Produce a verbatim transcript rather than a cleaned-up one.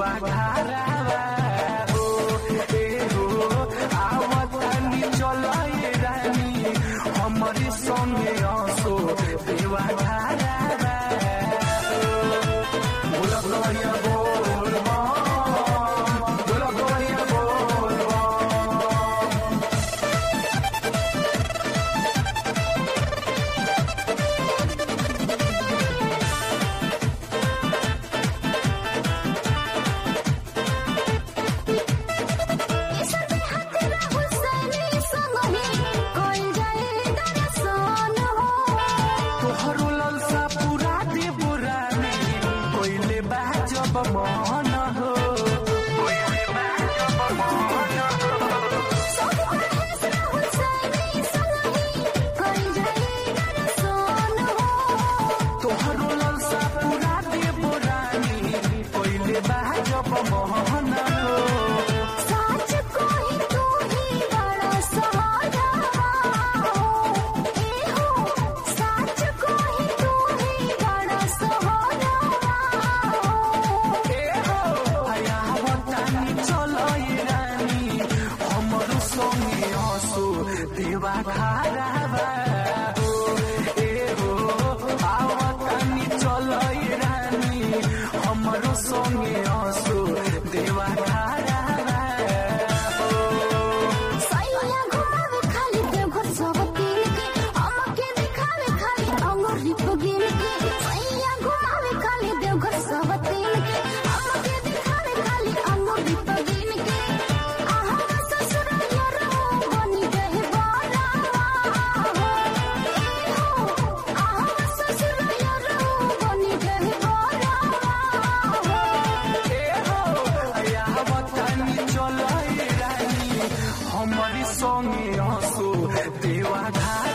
देवा घरवा हो ए हो आवतानी चलाए रानी हमारी संगे आसो देवा घरवा बोला गोरिया बोल बोला गोरिया बोल मन हो तोहरो ललसा पूरा दे बोरानी पहले बाजब मोहन हो साच कोई तू ही बड़ा सहारा हो ए हो साच कोई तू ही बड़ा सहारा देवा घरवा हो ए हो आवतानी चलाए रानी हमरो संगे आसो देवा घरवा हो सैया घुमावे खाली देवघर सब तीन के हमके दिखावे खाली अंगूरी पगिन के सैया घुमावे खाली देवघर सब तीन के हमके दिखावे खाली अंगूरी पगिन के आहा ससुर यारो बनी गए बारा हो ए हो आहा ससुर यारो बनी गए बारा हो ए हो आवतानी चलाए रानी हमारी संगे आसो देवा घर